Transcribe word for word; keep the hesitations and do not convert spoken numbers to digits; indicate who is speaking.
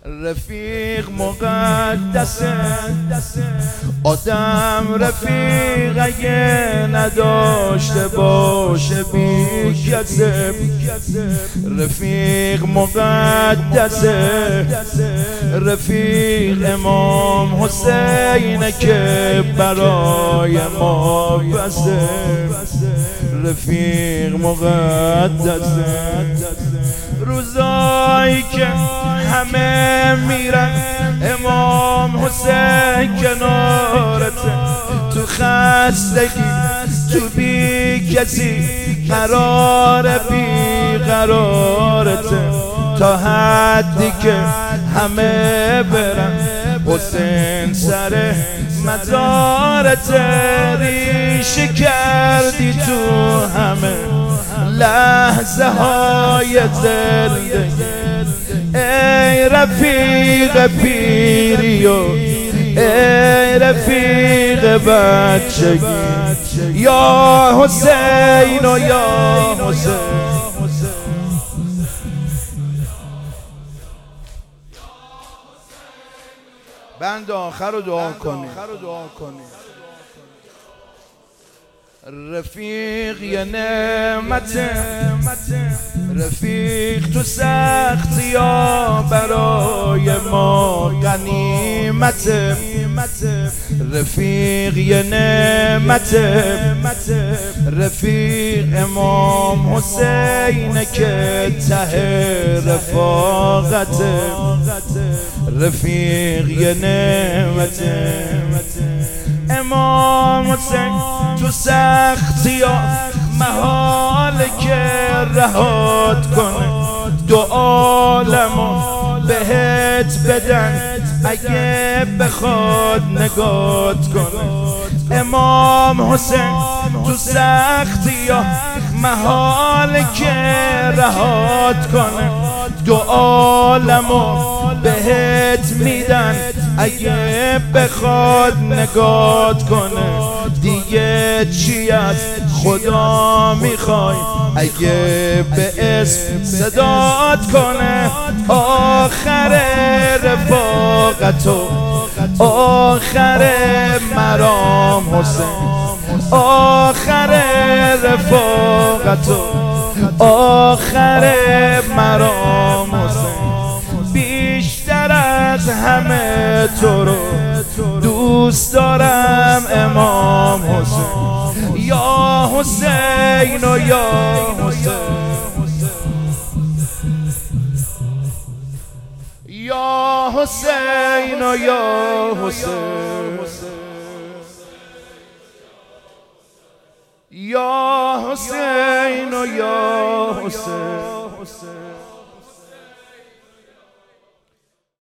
Speaker 1: رفیق مقدسه آدم رفیق اگه نداشته باشه بی کسه. رفیق مقدسه رفیق امام حسینه که برای ما بسه. رفیق مقدسه روزایی که همه میرن امام حسین کنارته، تو خستگی تو بی کسی قرار بی قرارته، تا حدی که همه برن حسین سر مزارته. ریشه کردی تو همه لحظه های زندگی، ای رفیق پیری و ای رفیق بچگی، یا حسین و یا حسین. بند آخر رو دعا کنی. رفیق یه نعمته، رفیق تو سختی ها برای ما غنیمته. رفیق یه نعمته، رفیق امام حسینه که ته رفاقته. رفیق یه نعمته، امام حسین تو سختی ها محاله که رهات کنه، دو عالمو بهت بدن اگه بخواد نگات کنه. امام حسین تو سختی ها محاله که رهات کنه، دو عالمو بهت میدن اگه بخواد نگات کنه. دیگه چی از خدا میخوای اگه به اسم صدات کنه؟ آخر رفاقتو آخر مرام حسین، آخر رفاقتو آخر مرام حسین. بیشتر از همه تو رو دوست دارم امام حسین، یا حسین و یا حسین، یا حسین و یا حسین، یا حسین و یا حسین.